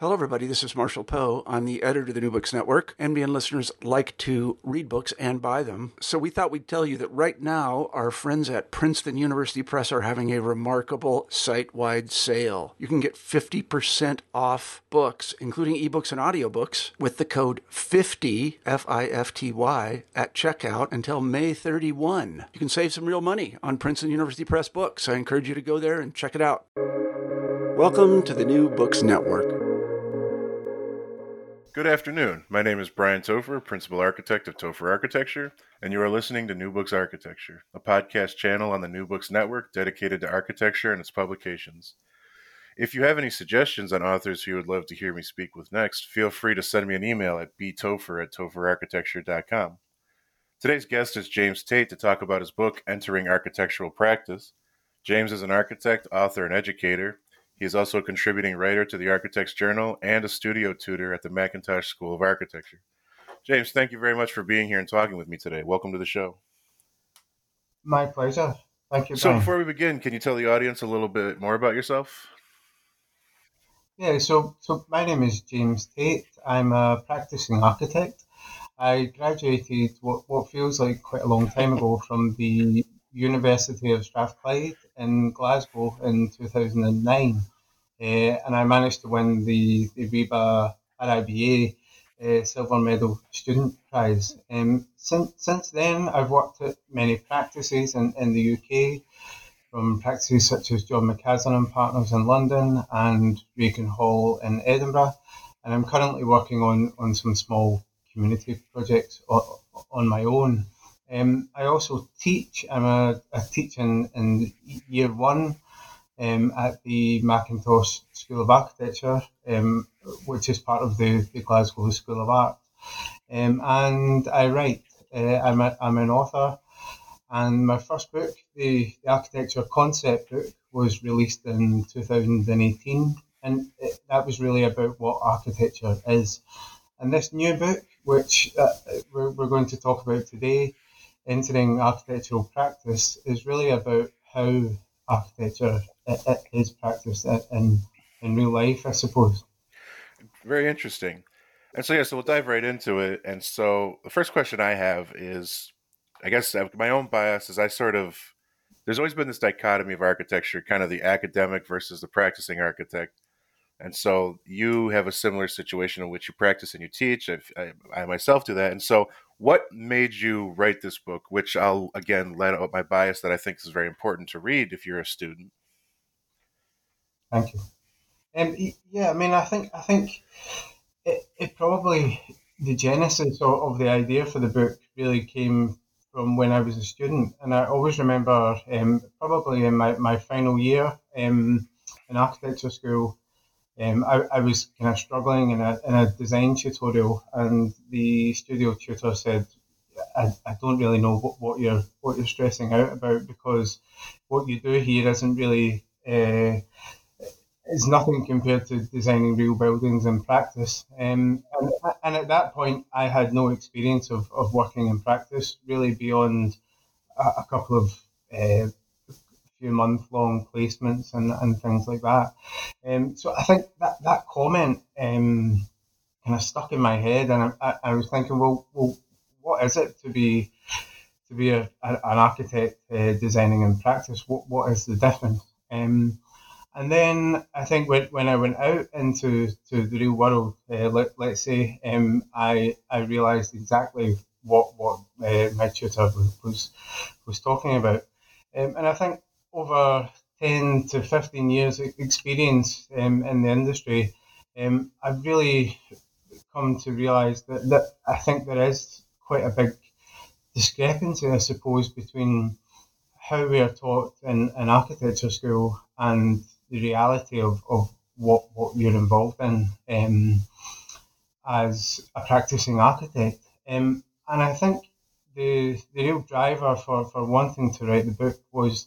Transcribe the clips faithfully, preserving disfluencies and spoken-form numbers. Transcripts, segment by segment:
Hello, everybody. This is Marshall Poe. I'm the editor of the New Books Network. N B N listeners like to read books and buy them. So we thought we'd tell you that right now, our friends at Princeton University Press are having a remarkable site-wide sale. You can get fifty percent off books, including ebooks and audiobooks, with the code fifty, F I F T Y, at checkout until May thirty-first. You can save some real money on Princeton University Press books. I encourage you to go there and check it out. Welcome to the New Books Network. Good afternoon. My name is Brian Topher, Principal Architect of Topher Architecture, and you are listening to New Books Architecture, a podcast channel on the New Books Network dedicated to architecture and its publications. If you have any suggestions on authors who you would love to hear me speak with next, feel free to send me an email at b topher at topher architecture dot com. Today's guest is James Tate to talk about his book, Entering Architectural Practice. James is an architect, author, and educator. He is also a contributing writer to the Architect's Journal and a studio tutor at the McIntosh School of Architecture. James, thank you very much for being here and talking with me today. Welcome to the show. My pleasure. Thank you, So Brian. before we begin, can you tell the audience a little bit more about yourself? Yeah, so, so my name is James Tate. I'm a practicing architect. I graduated what, what feels like quite a long time ago from the University of Strathclyde in Glasgow in two thousand nine. Uh, and I managed to win the, the RIBA R I B A uh, Silver Medal Student Prize. Um, since, since then, I've worked at many practices in, in the U K, from practices such as John McCaslin and Partners in London and Regan Hall in Edinburgh. And I'm currently working on, on some small community projects o- on my own. Um, I also teach. I'm a, a teacher in, in year one um, at the McIntosh School of Architecture, um, which is part of the, the Glasgow School of Art. Um, and I write. Uh, I'm, a, I'm an author. And my first book, the, the Architecture Concept book, was released in two thousand eighteen. And it, that was really about what architecture is. And this new book, which uh, we're, we're going to talk about today, Entering Architectural Practice, is really about how architecture is practiced in, in real life, I suppose. Very interesting. And so, yeah, so we'll dive right into it. And so the first question I have is, I guess my own bias is I sort of, there's always been this dichotomy of architecture, kind of the academic versus the practicing architect. And so you have a similar situation in which you practice and you teach. I've, I, I myself do that. And so what made you write this book, which I'll, again, let out my bias that I think is very important to read if you're a student? Thank you. Um, yeah, I mean, I think I think it, it probably, the genesis of, of the idea for the book really came from when I was a student. And I always remember um, probably in my, my final year um, in architecture school, Um, I, I was kind of struggling in a in a design tutorial, and the studio tutor said, "I, I don't really know what, what you're what you're stressing out about, because what you do here isn't really uh, is nothing compared to designing real buildings in practice." Um, and and at that point, I had no experience of, of working in practice really beyond a, a couple of uh, few month long placements and, and things like that. Um, so I think that, that comment um, kind of stuck in my head, and I, I was thinking, well, well, what is it to be to be a, a, an architect uh, designing in practice? What what is the difference? Um, and then I think when, when I went out into to the real world, uh, let, let's say, um, I I realised exactly what what uh, my tutor was was talking about, um, and I think over ten to fifteen years experience um, in the industry, um, I've really come to realise that, that I think there is quite a big discrepancy, I suppose, between how we are taught in, in architecture school and the reality of, of what, what you're involved in um, as a practicing architect. Um, and I think the, the real driver for, for wanting to write the book was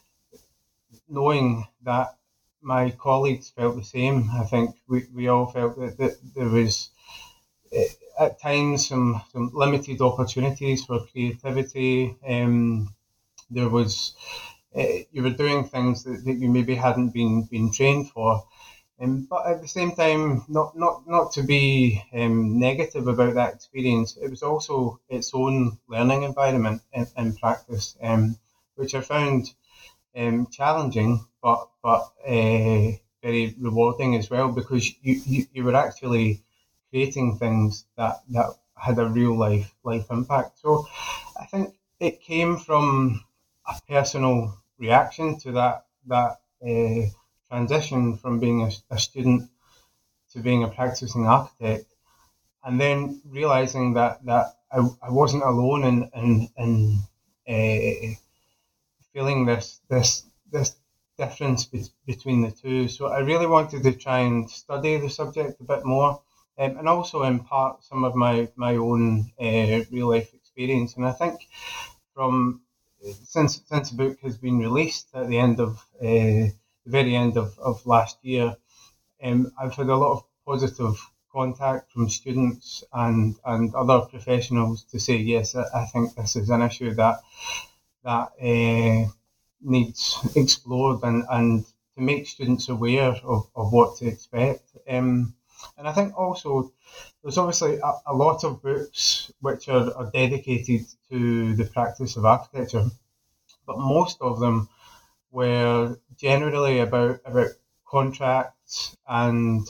knowing that my colleagues felt the same. I think we, we all felt that, that there was uh, at times some, some limited opportunities for creativity. Um, there was uh, you were doing things that, that you maybe hadn't been been trained for, Um, but at the same time, not not not to be um, negative about that experience. It was also its own learning environment in, in practice, um, which I found um, challenging, but but uh, very rewarding as well, because you, you, you were actually creating things that, that had a real life life impact. So I think it came from a personal reaction to that that uh, transition from being a, a student to being a practicing architect, and then realizing that that I, I wasn't alone in in, in uh, feeling this this this difference be- between the two. So I really wanted to try and study the subject a bit more, um, and also impart some of my my own uh, real life experience. And I think from since since the book has been released at the end of uh, the very end of, of last year, um, I've had a lot of positive contact from students and, and other professionals to say, yes, I, I think this is an issue that that uh, needs explored, and, and to make students aware of, of what to expect. Um, and I think also there's obviously a, a lot of books which are, are dedicated to the practice of architecture, but most of them were generally about about contracts and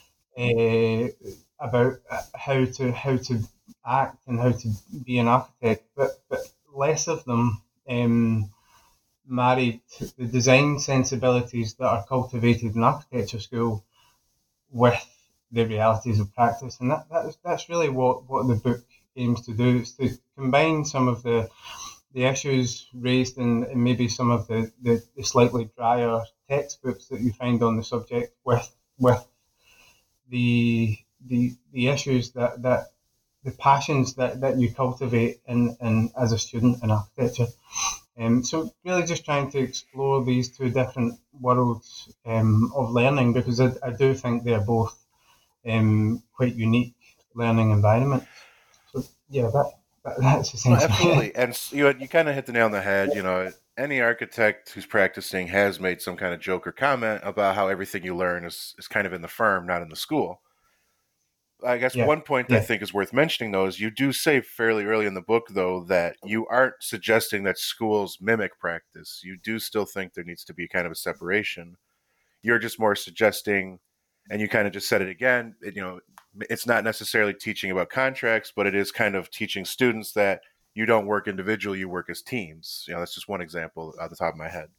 uh, about how to how to act and how to be an architect, but but less of them um, married the design sensibilities that are cultivated in architecture school with the realities of practice, and that, that is, that's really what, what the book aims to do. Is to combine some of the the issues raised in, in maybe some of the, the, the slightly drier textbooks that you find on the subject with with the the the issues that, that the passions that, that you cultivate in, in as a student in architecture. Um, so really just trying to explore these two different worlds um, of learning, because I, I do think they're both um, quite unique learning environments. So yeah, that, that that's No, essentially absolutely. And s- you you kind of hit the nail on the head. You know, any architect who's practicing has made some kind of joke or comment about how everything you learn is, is kind of in the firm, not in the school. I guess yeah, one point I yeah, think is worth mentioning, though, is you do say fairly early in the book, though, that you aren't suggesting that schools mimic practice. You do still think there needs to be kind of a separation. You're just more suggesting, and you kind of just said it again, it, you know, it's not necessarily teaching about contracts, but it is kind of teaching students that you don't work individually, you work as teams. You know, that's just one example at the top of my head.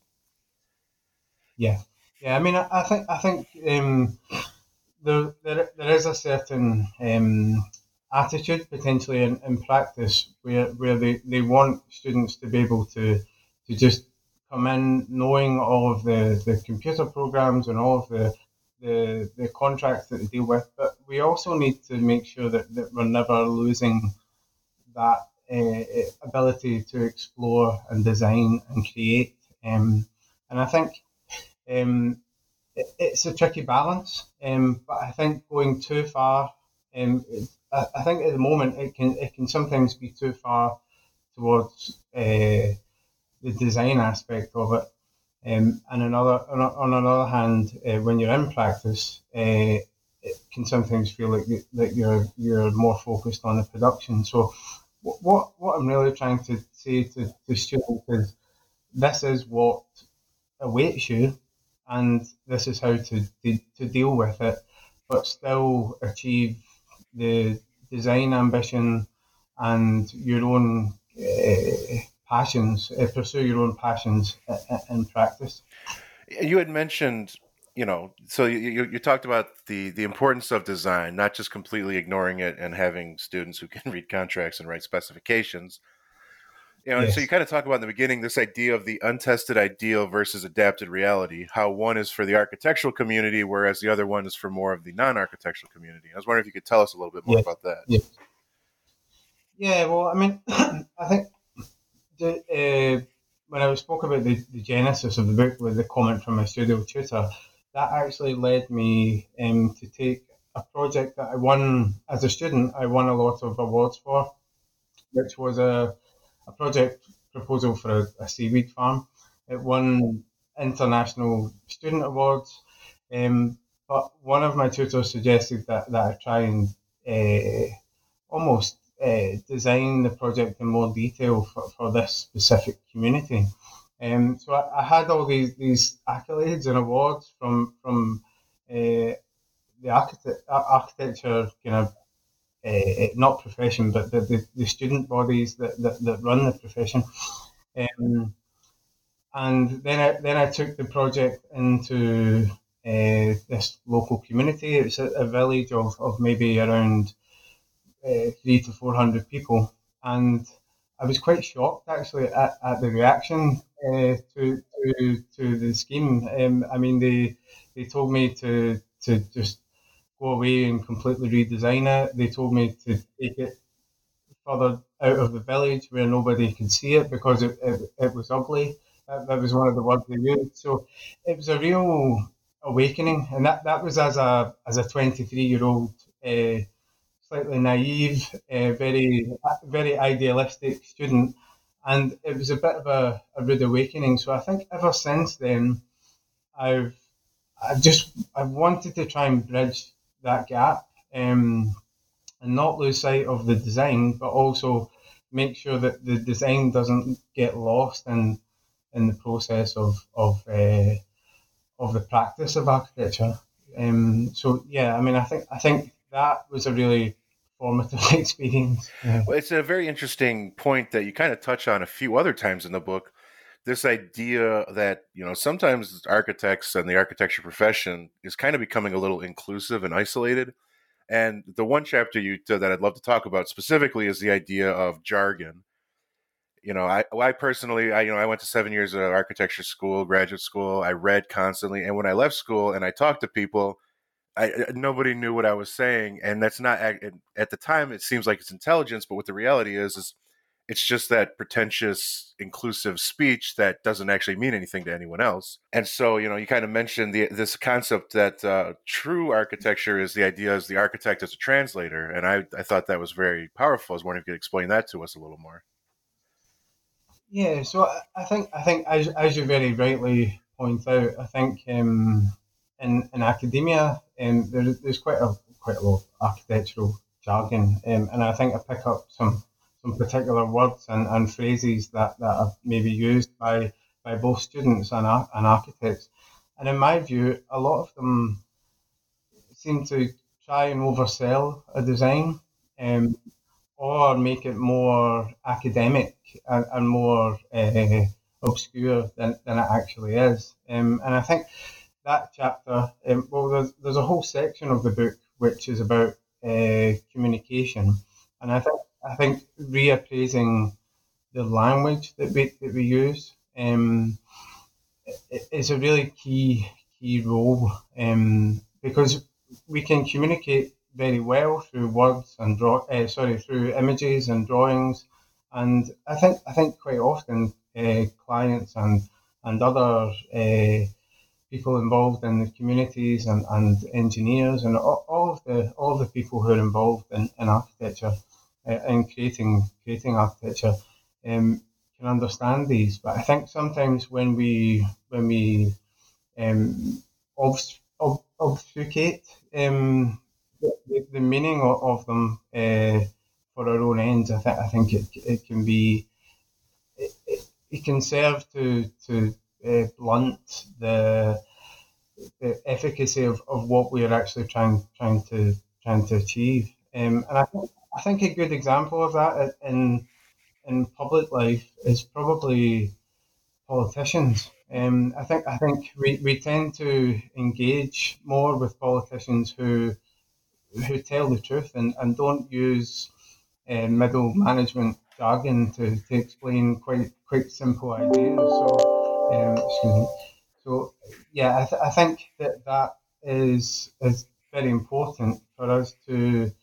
yeah, yeah. I mean, I, I think I think um, there, there there is a certain um, attitude potentially in, in practice where where they, they want students to be able to to just come in knowing all of the, the computer programs and all of the, the the contracts that they deal with. But we also need to make sure that, that we're never losing that uh, ability to explore and design and create. Um, and I think um, it, it's a tricky balance, um, but I think going too far, um, it, I, I think at the moment it can it can sometimes be too far towards uh, the design aspect of it. Um, and another on, on another hand, uh, when you're in practice, uh, it can sometimes feel like you, that you're you're more focused on the production. So, what what, what I'm really trying to say to, to students is this is what awaits you, and this is how to, to, to deal with it, but still achieve the design ambition and your own uh, passions, uh, pursue your own passions in, in practice. You had mentioned, you know, so you, you, you talked about the, the importance of design, not just completely ignoring it and having students who can read contracts and write specifications. You know, so you Yes. kind of talk about in the beginning this idea of the untested ideal versus adapted reality, how one is for the architectural community, whereas the other one is for more of the non-architectural community. I was wondering if you could tell us a little bit more Yes. about that. Yes. Yeah. Well, I mean, I think the, uh, when I spoke about the, the genesis of the book with the comment from my studio tutor, that actually led me um, to take a project that I won as a student. I won a lot of awards for, which was a, a project proposal for a, a seaweed farm. It won international student awards, um, but one of my tutors suggested that, that I try and uh, almost uh, design the project in more detail for, for this specific community. Um, so I, I had all these, these accolades and awards from from uh, the architect, architecture kind of uh, not profession, but the, the, the student bodies that, that, that run the profession. Um, and then I then I took the project into uh, this local community. It's a, a village of, of maybe around uh, three to four hundred people, and I was quite shocked actually at, at the reaction uh, to, to to the scheme. Um, I mean, they they told me to to just go away and completely redesign it. They told me to take it further out of the village where nobody could see it because it, it, it was ugly. That, that was one of the words they used. So it was a real awakening, and that, that was as a as a twenty-three year old, uh, slightly naive, uh, very very idealistic student, and it was a bit of a, a rude awakening. So I think ever since then, I've I've just I've wanted to try and bridge that gap. Um, and not lose sight of the design, but also make sure that the design doesn't get lost in in the process of of uh, of the practice of architecture. Um, so yeah, I mean, I think I think that was a really formative experience. Yeah. Well, it's a very interesting point that you kind of touch on a few other times in the book. This idea that, you know, sometimes architects and the architecture profession is kind of becoming a little inclusive and isolated. And the one chapter you that I'd love to talk about specifically is the idea of jargon. You know, I, I personally, I you know, I went to seven years of architecture school, graduate school. I read constantly, and when I left school and I talked to people, I, nobody knew what I was saying, and that's not at the time. It seems like it's intelligence, but what the reality is is it's just that pretentious, inclusive speech that doesn't actually mean anything to anyone else. And so, you know, you kind of mentioned the, this concept that uh, true architecture is the idea as the architect as a translator. And I, I thought that was very powerful. I was wondering if you could explain that to us a little more. Yeah, so I, I think I think as, as you very rightly point out, I think um, in in academia um, there, there's quite a quite a lot of architectural jargon, um, and I think I pick up some. some particular words and, and phrases that, that are maybe used by, by both students and, and architects. And in my view, a lot of them seem to try and oversell a design um, or make it more academic and, and more uh, obscure than, than it actually is. Um, and I think that chapter, um, well, there's, there's a whole section of the book which is about uh, communication. And I think I think reappraising the language that we that we use um, is a really key key role um, because we can communicate very well through words and draw uh, sorry through images and drawings, and I think I think quite often uh, clients and and other uh, people involved in the communities and, and engineers and all, all of the all of the people who are involved in, in architecture. Uh, in creating creating architecture, um, can understand these. But I think sometimes when we when we um, obf- ob- obfuscate um, the, the meaning of, of them uh, for our own ends, I think I think it it can be it, it, it can serve to to uh, blunt the the efficacy of, of what we are actually trying trying to trying to achieve. Um, and I think I think a good example of that in in public life is probably politicians. Um, I think I think we, we tend to engage more with politicians who who tell the truth and, and don't use uh, middle management jargon to, to explain quite quite simple ideas. So, um, excuse me. So yeah, I, th- I think that that is is very important for us to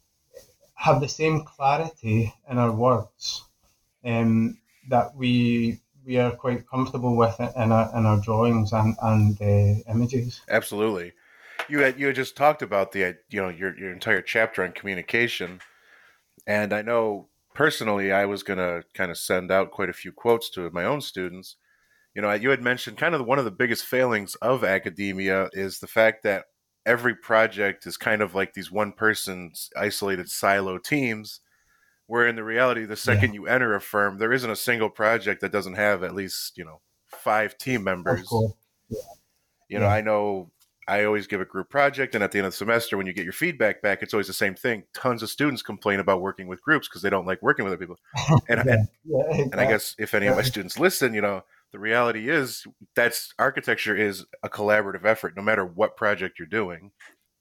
have the same clarity in our words um, that we we are quite comfortable with it in our in our drawings and and uh, images. Absolutely, you had you had just talked about the you know your your entire chapter on communication, and I know personally I was gonna kind of send out quite a few quotes to my own students. You know, you had mentioned kind of one of the biggest failings of academia is the fact that every project is kind of like these one person's isolated silo teams, where in the reality, the second Yeah, you enter a firm, there isn't a single project that doesn't have at least, you know, five team of members. course. Yeah, You know, yeah, I know I always give a group project, and at the end of the semester, when you get your feedback back, it's always the same thing. Tons of students complain about working with groups because they don't like working with other people. And, yeah, and yeah, and I exactly. guess if any of my Yeah, students listen, you know, the reality is that's architecture is a collaborative effort, no matter what project you're doing.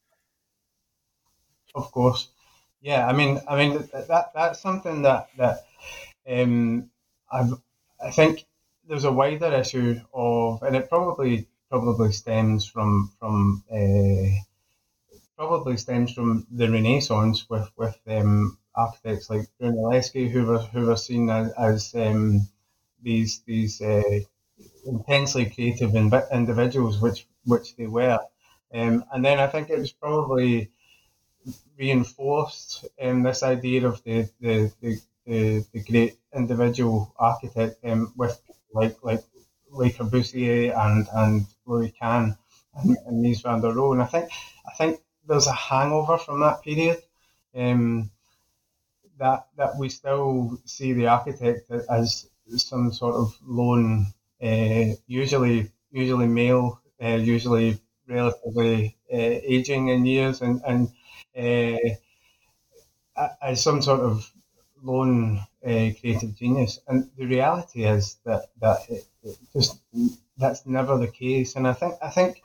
of course. Yeah, I mean, I mean that that's something that that um, I've, I think there's a wider issue of, and it probably probably stems from from uh, probably stems from the Renaissance with with um, architects like Brunelleschi, who were who were seen as, as um, these these uh, intensely creative inv- individuals, which which they were. Um, and then I think it was probably reinforced um, this idea of the the, the, the, the great individual architect um, with like like Le Corbusier and and Louis Kahn and, and Mies van der Rohe. And I think I think there's a hangover from that period. Um, that that we still see the architect as some sort of lone, uh, usually usually male, uh, usually relatively uh, aging in years, and and uh, as some sort of lone uh, creative genius. And the reality is that that it, it just that's never the case. And I think I think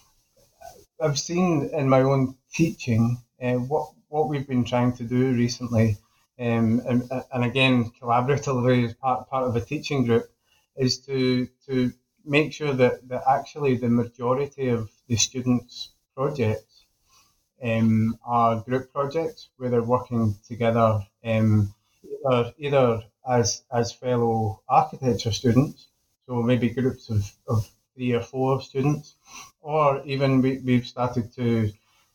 I've seen in my own teaching uh, what what we've been trying to do recently, um, and, and again collaboratively as part part of a teaching group, is to to make sure that, that actually the majority of the students' projects um, are group projects where they're working together, um, either, either as as fellow architecture students, so maybe groups of, of three or four students, or even we, we've started to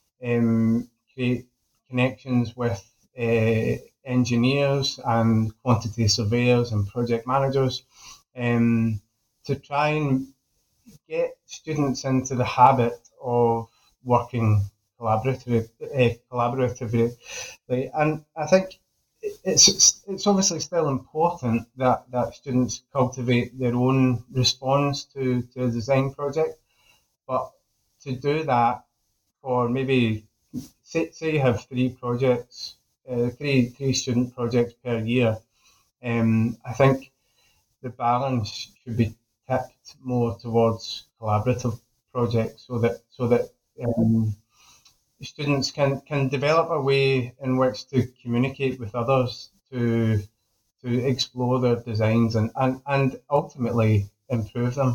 um, create connections with uh, engineers and quantity surveyors and project managers, um, to try and get students into the habit of working collaboratively, uh, collaboratively. And I think it's it's obviously still important that, that students cultivate their own response to, to a design project, but to do that for maybe say, say you have three projects, uh, three three student projects per year. Um, I think the balance should be tipped more towards collaborative projects, so that so that um, students can, can develop a way in which to communicate with others, to to explore their designs and, and, and ultimately improve them.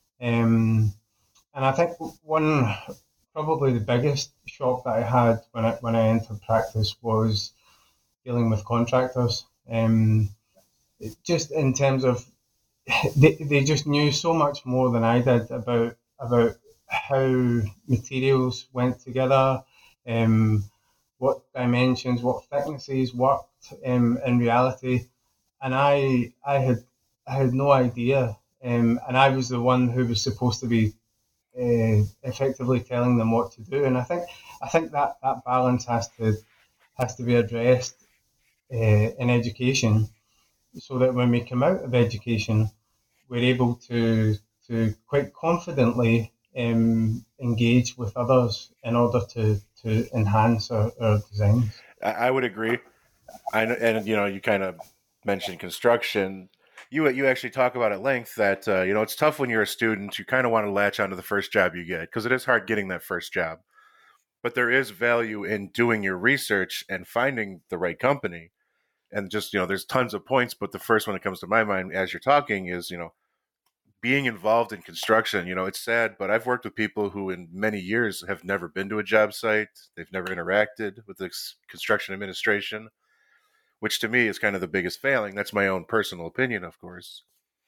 Um, and I think one, probably the biggest shock that I had when I when I entered practice was dealing with contractors. Um, just in terms of they, they just knew so much more than I did about about how materials went together, um, what dimensions, what thicknesses worked um, in reality, and I I had I had no idea, um, and I was the one who was supposed to be uh, effectively telling them what to do. And I think I think that, that balance has to has to be addressed uh, in education, so that when we come out of education, we're able to to quite confidently um, engage with others in order to to enhance our, our designs. I, I would agree. I and you know you kind of mentioned construction. You you actually talk about at length that uh, you know it's tough when you're a student. You kind of want to latch onto the first job you get because it is hard getting that first job. But there is value in doing your research and finding the right company. And just you know, there's tons of points, but the first one that comes to my mind as you're talking is you know being involved in construction. You know, it's sad, but I've worked with people who in many years have never been to a job site. They've never interacted with the construction administration, which to me is kind of the biggest failing. That's my own personal opinion, of course.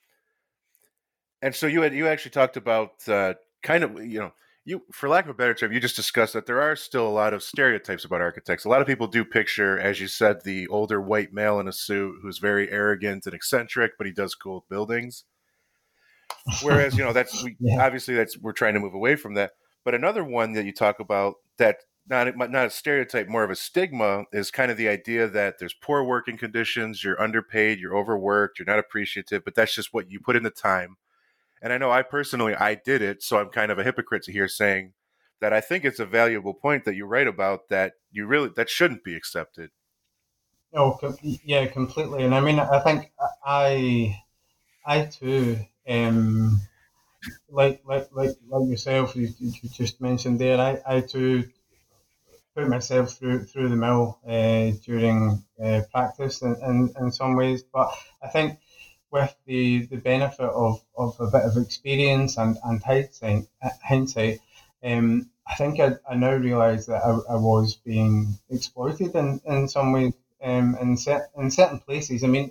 And so you had you actually talked about uh, kind of you know you for lack of a better term, you just discussed that there are still a lot of stereotypes about architects. A lot of people do picture, as you said, the older white male in a suit who's very arrogant and eccentric, but he does cool buildings. Whereas you know that's we Yeah, obviously that's we're trying to move away from that. But another one that you talk about that not not a stereotype, more of a stigma, is kind of the idea that there's poor working conditions, you're underpaid, you're overworked, you're not appreciative, but that's just what you put in the time. And I know I personally, I did it, so I'm kind of a hypocrite to here saying that I think it's a valuable point that you write about, that you really, that shouldn't be accepted. Oh, com- yeah, completely. And I mean, I think I, I too, um, like like like like yourself, you, you just mentioned there. I, I too put myself through through the mill uh, during uh, practice in, in, in some ways, but I think with the, the benefit of, of a bit of experience and, and hindsight, hindsight um, I think I, I now realise that I, I was being exploited in, in some ways um, in, set, in certain places. I mean,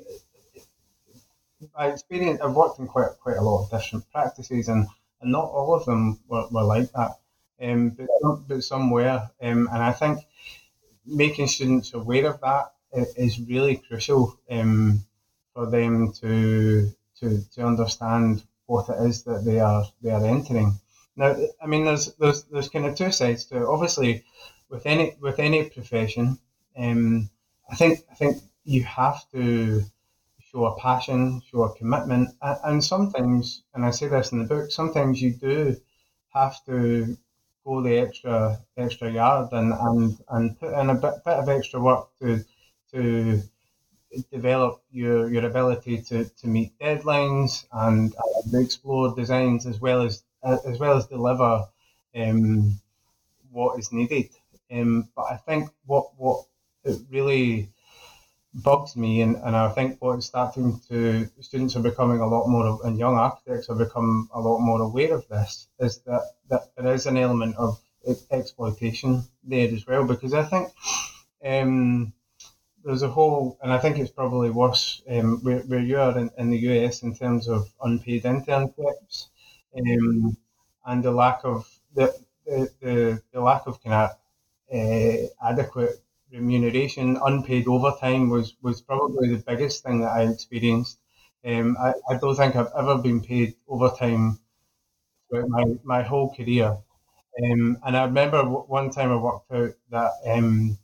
by experience, I've worked in quite quite a lot of different practices, and, and not all of them were, were like that. Um, but, some- but some were, um, and I think making students aware of that i- is really crucial um, for them to, to to understand what it is that they are they are entering. Now, I mean, there's there's there's kind of two sides to it. Obviously, with any with any profession, um, I think I think you have to show a passion, show a commitment, and, and sometimes, and I say this in the book, sometimes you do have to go the extra extra yard and, and, and put in a bit, bit of extra work to to develop your, your ability to, to meet deadlines and, and explore designs as well as as well as deliver um, what is needed. Um, but I think what what it really bugs me, and, and I think what's starting to students are becoming a lot more, and young architects have become a lot more aware of this, is that, that there is an element of exploitation there as well, because I think um, there's a whole, and I think it's probably worse um, where, where you are in, in the U S in terms of unpaid internships um, and the lack of the the, the, the lack of kind of uh, adequate remuneration. Unpaid overtime was, was probably the biggest thing that I experienced. Um, I, I don't think I've ever been paid overtime throughout my, my whole career. Um, and I remember w- one time I worked out that um,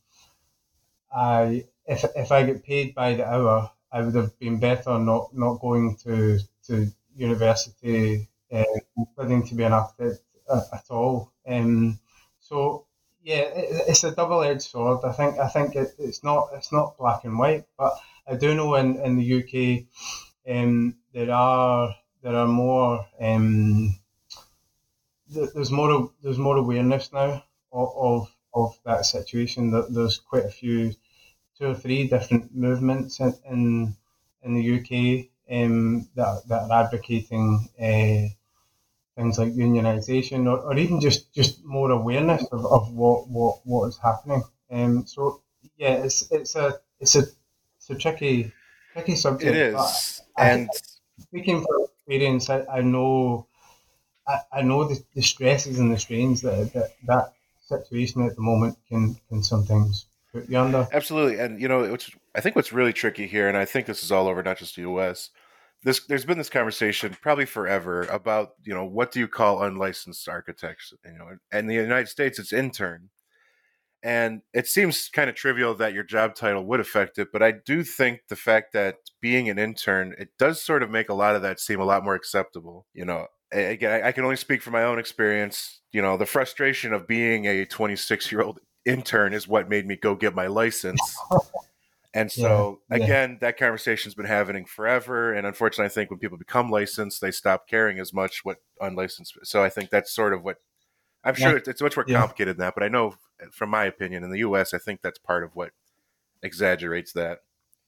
I if, if I get paid by the hour, I would have been better not, not going to to university, uh, studying to be an architect at, at all. Um, so yeah, it, it's a double edged sword. I think I think it, it's not it's not black and white, but I do know in, in the U K, um, there are there are more um, th- there's more there's more awareness now of of, of that situation. That there's quite a few two or three different movements in in, in the U K um, that that are advocating uh, things like unionisation, or, or even just, just more awareness of, of what, what, what is happening. Um, so yeah, it's it's a it's a it's a tricky tricky It subject. But is. I think, And speaking from experience, I, I know I, I know the, the stresses and the strains that, that that situation at the moment can can sometimes put you under. absolutely. And, you know, which I think what's really tricky here, and I think this is all over, not just the U S, this there's been this conversation probably forever about, you know, what do you call unlicensed architects? You know, and in the United States, it's intern. And it seems kind of trivial that your job title would affect it, but I do think the fact that being an intern, it does sort of make a lot of that seem a lot more acceptable. You know, A- again, I I can only speak from my own experience. You know, the frustration of being a twenty-six year old intern is what made me go get my license. And Yeah, so, yeah, again, that conversation's been happening forever. And unfortunately, I think when people become licensed, they stop caring as much what unlicensed. So I think that's sort of what I'm yeah, sure it's, it's much more yeah. complicated than that. But I know, from my opinion, in the U S, I think that's part of what exaggerates that.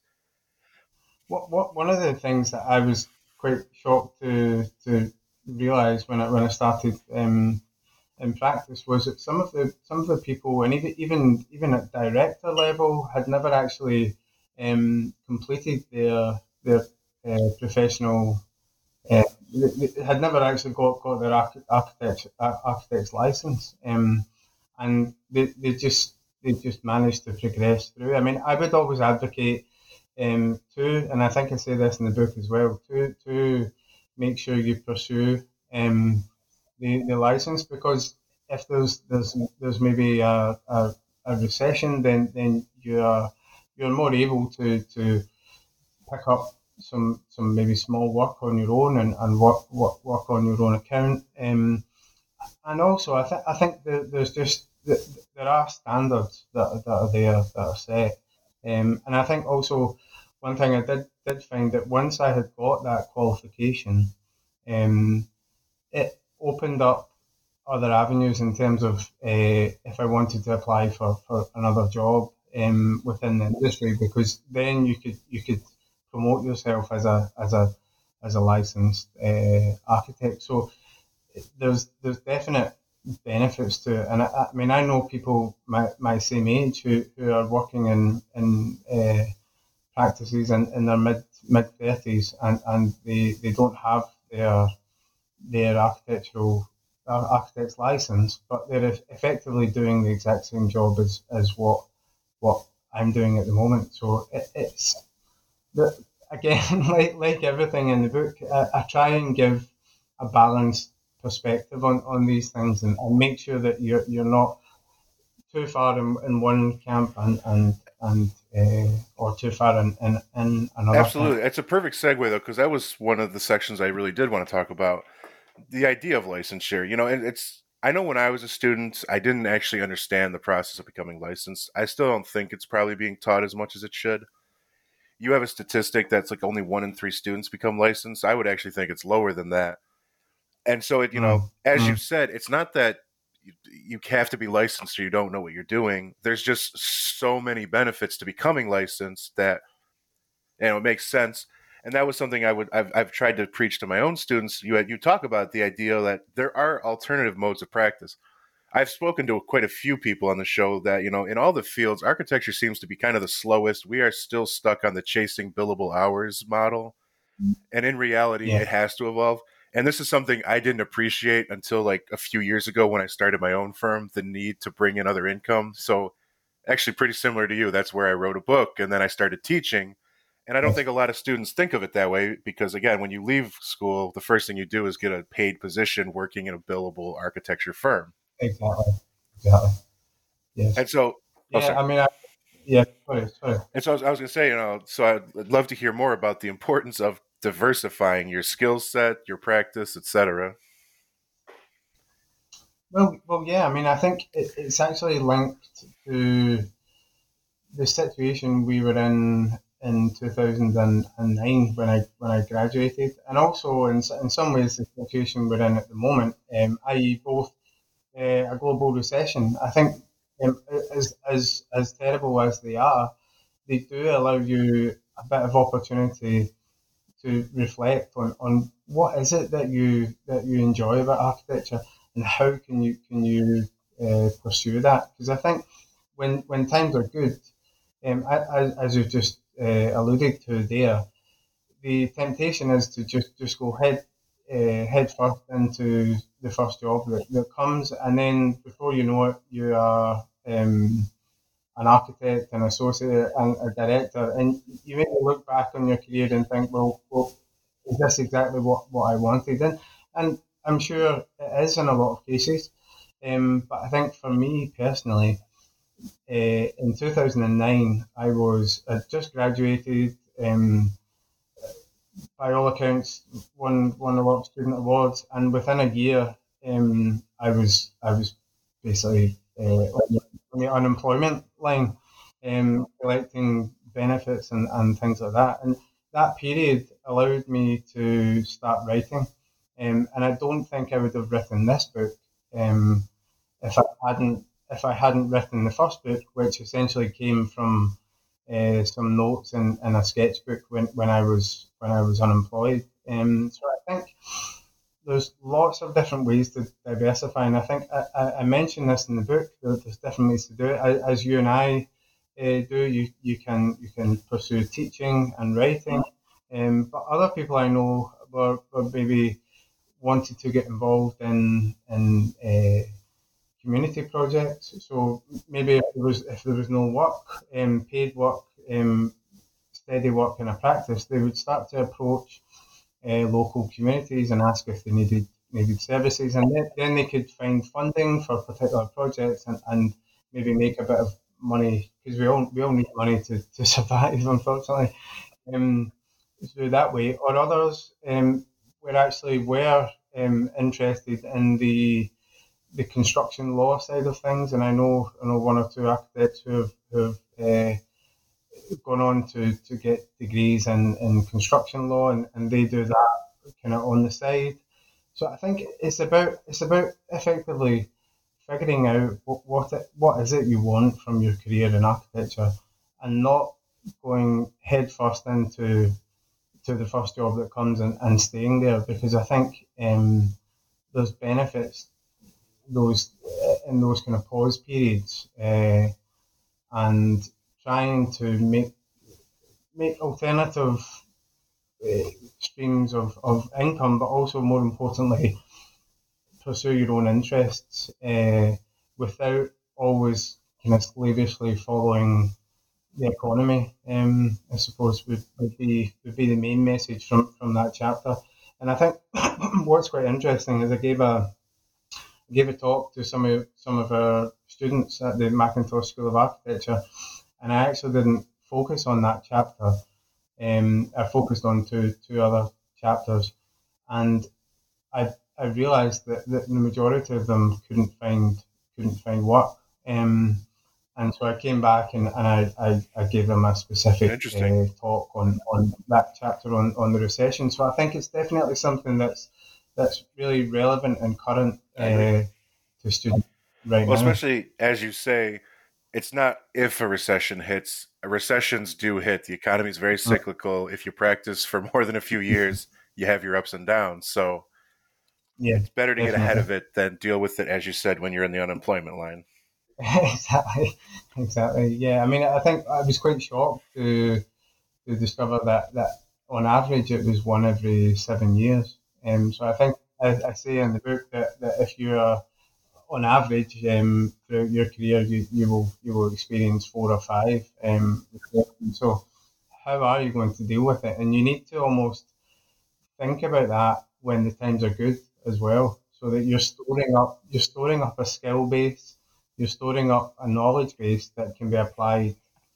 What, what, one of the things that I was quite shocked to to realise when I when I started um, in practice was that some of the some of the people, and even even even at director level, had never actually um, completed their their uh, professional. Uh, they, they had never actually got, got their arch- architect architect's license, um, and they, they just they just managed to progress through. I mean, I would always advocate um, to, and I think I say this in the book as well, to to make sure you pursue um, the, the license, because if there's there's there's maybe a, a, a recession, then then you're you're more able to to pick up some some maybe small work on your own and, and work, work work on your own account. Um, and also, I think I think that there's just there are standards that, that are there that are set. Um, and I think also one thing I did did find that once I had got that qualification, um, it opened up other avenues in terms of uh, if I wanted to apply for, for another job um, within the industry, because then you could you could promote yourself as a as a as a licensed uh, architect. So there's there's definite benefits to it. And I, I mean I know people my, my same age who, who are working in in uh, practices in, in their mid mid thirties and, and they, they don't have their their architectural uh, architect's license, but they're effectively doing the exact same job as, as what what I'm doing at the moment. So it, it's the, again, like like everything in the book, I, I try and give a balanced perspective on, on these things and, and make sure that you're you're not too far in, in one camp and and and uh, or too far in, in, in another. Absolutely, camp. it's a perfect segue though, because that was one of the sections I really did want to talk about. The idea of licensure, you know, and it's, I know when I was a student, I didn't actually understand the process of becoming licensed. I still don't think it's probably being taught as much as it should. You have a statistic that's like only one in three students become licensed. I would actually think it's lower than that. And so, it, you know, Mm. as Mm. you said, it's not that you, you have to be licensed or you don't know what you're doing. There's just so many benefits to becoming licensed that, you know, it makes sense. And that was something I would I've, I've tried to preach to my own students. You had, you talk about the idea that there are alternative modes of practice. I've spoken to quite a few people on the show that, you know, in all the fields, architecture seems to be kind of the slowest. We are still stuck on the chasing billable hours model. And in reality, Yeah. it has to evolve. And this is something I didn't appreciate until like a few years ago when I started my own firm, the need to bring in other income. So actually pretty similar to you. That's where I wrote a book and then I started teaching. And I don't think a lot of students think of it that way because, again, when you leave school, the first thing you do is get a paid position working in a billable architecture firm. Exactly. Exactly. Yes. And so, yeah, oh, I mean, I, yeah, sorry, sorry. And so I was, I was going to say, you know, so I'd love to hear more about the importance of diversifying your skill set, your practice, et cetera. Well, well, yeah. I mean, I think it, it's actually linked to the situation we were in in two thousand nine when I when I graduated, and also in in some ways the situation we're in at the moment, um, that is, both uh, a global recession. I think um, as as as terrible as they are, they do allow you a bit of opportunity to reflect on, on what is it that you that you enjoy about architecture and how can you can you uh, pursue that, because I think when when times are good, um, as, as you've just uh, alluded to there, the temptation is to just, just go head uh, head first into the first job that, that comes, and then before you know it, you are um, an architect, an associate, and a director, and you maybe look back on your career and think, well, well is this exactly what, what I wanted? And, and I'm sure it is in a lot of cases, um, but I think for me personally, uh, in two thousand nine, I was I just graduated. Um, by all accounts, won won a lot of student awards, and within a year, um, I was I was basically uh, on, the, on the unemployment line, um, collecting benefits and, and things like that. And that period allowed me to start writing, um, and I don't think I would have written this book um, if I hadn't if I hadn't written the first book, which essentially came from uh, some notes in, in a sketchbook when, when I was when I was unemployed. Um, so I think there's lots of different ways to diversify, and I think I, I mentioned this in the book. There's different ways to do it. As you and I uh, do, you you can you can pursue teaching and writing, um, but other people I know were, were maybe wanted to get involved in in uh, community projects. So maybe if there was if there was no work, um, paid work, um, steady work in a practice, they would start to approach uh, local communities and ask if they needed needed services, and then, then they could find funding for particular projects and, and maybe make a bit of money, because we all we all need money to, to survive, unfortunately. Um, through that way, or others um, were actually were um, interested in the the construction law side of things, and I know I know one or two architects who have, who have uh, gone on to, to get degrees in, in construction law, and, and they do that kind of on the side. So I think it's about it's about effectively figuring out what what, it, what is it you want from your career in architecture, and not going head first into to the first job that comes and, and staying there, because I think um, there's benefits those in those kind of pause periods, uh, and trying to make make alternative uh, streams of, of income, but also more importantly pursue your own interests uh, without always kind of slavishly following the economy. um, I suppose would, would be would be the main message from, from that chapter. And I think what's quite interesting is I gave a I gave a talk to some of some of our students at the Macintosh School of Architecture, and I actually didn't focus on that chapter. Um, I focused on two two other chapters, and I I realised that, that the majority of them couldn't find couldn't find work. Um, And so I came back and, and I, I, I gave them a specific uh, talk on, on that chapter on, on the recession. So I think it's definitely something that's that's really relevant and current uh, to students right well, now. Especially, as you say, it's not if a recession hits. Recessions do hit. The economy is very cyclical. If you practice for more than a few years, you have your ups and downs. So yeah, it's better to definitely. get ahead of it than deal with it, as you said, when you're in the unemployment line. exactly, exactly. Yeah, I mean, I think I was quite shocked to to discover that, that on average it was one every seven years. Um, so I think I, I say in the book that, that if you are on average um, throughout your career, you, you will you will experience four or five. Um, so how are you going to deal with it? And you need to almost think about that when the times are good as well, so that you're storing up you're storing up a skill base. You're storing up a knowledge base that can be applied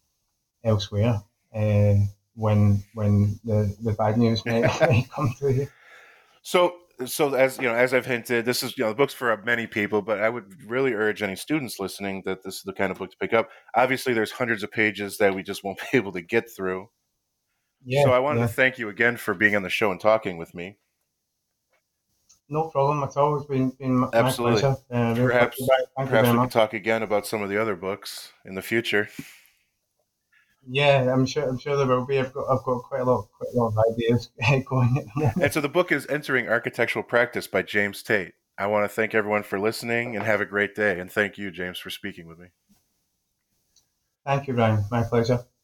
elsewhere uh, when when the, the bad news may, may come to you. So, so as you know, as I've hinted, this is you know the book's for many people, but I would really urge any students listening that this is the kind of book to pick up. Obviously, there's hundreds of pages that we just won't be able to get through. Yeah, so I wanted yeah. to thank you again for being on the show and talking with me. No problem at all. It's been, been my Absolutely. pleasure. Uh, perhaps Thank perhaps you we very could talk again about some of the other books in the future. Yeah, I'm sure. I'm sure there will be. I've got. I've got quite a lot. Quite a lot of ideas going at the moment. And so the book is Entering Architectural Practice by James Tate. I want to thank everyone for listening and have a great day. And thank you, James, for speaking with me. Thank you, Brian. My pleasure.